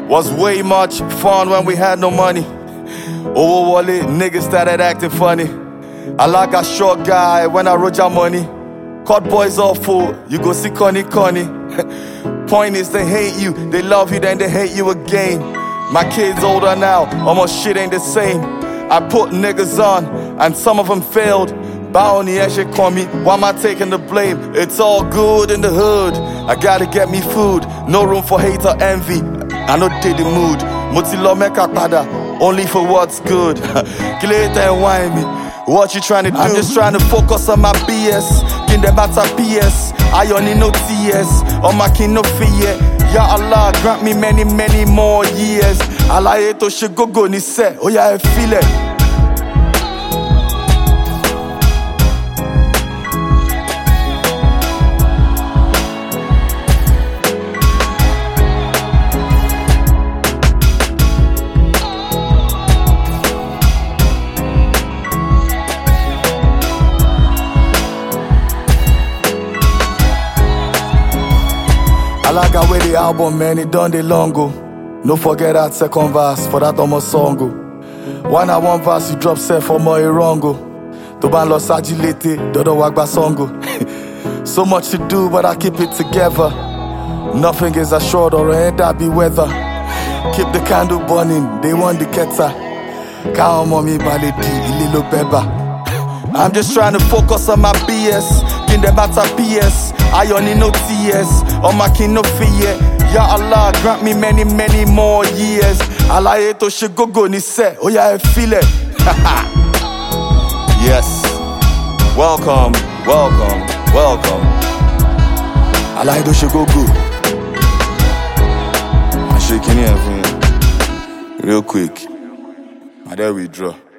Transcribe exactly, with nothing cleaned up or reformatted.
Was way much fun when we had no money. Owo wale, niggas started acting funny. I like a short guy when I roll your money. Cut boys off full, you go see Connie Connie. Point is they hate you, they love you, then they hate you again. My kids older now, almost shit ain't the same. I put niggas on, and some of them failed. Bounty actually call me, why am I taking the blame? It's all good in the hood, I gotta get me food. No room for hate or envy, I know did the mood. Mutilo meka pada, only for what's good. Later and whine me, what you trying to do? I'm just trying to focus on my B S. Kin them matter P S, I only know T S. On my kin no fear. Ya Allah, grant me many, many more years. Allah eto she go go ni se, oh yeah I feel it. I like how way the album, man, it done the long go. No forget that second verse for that almost song go. One at one verse you drop set for more wrongo. To ban lost agility, dodo wagba songo. So much to do, but I keep it together. Nothing is assured or ain't that be weather. Keep the candle burning, they want the keta. Count mommy baledi, little beba. I'm just trying to focus on my B S. Kin them matter P S, I only know T S. On my kin no fear. Ya Allah, grant me many, many more years. Allah eto she go go ni se, oh yeah I feel it. Yes, welcome, welcome, welcome. Allah eto she go go. I'm shaking here for you, real quick. And then we draw.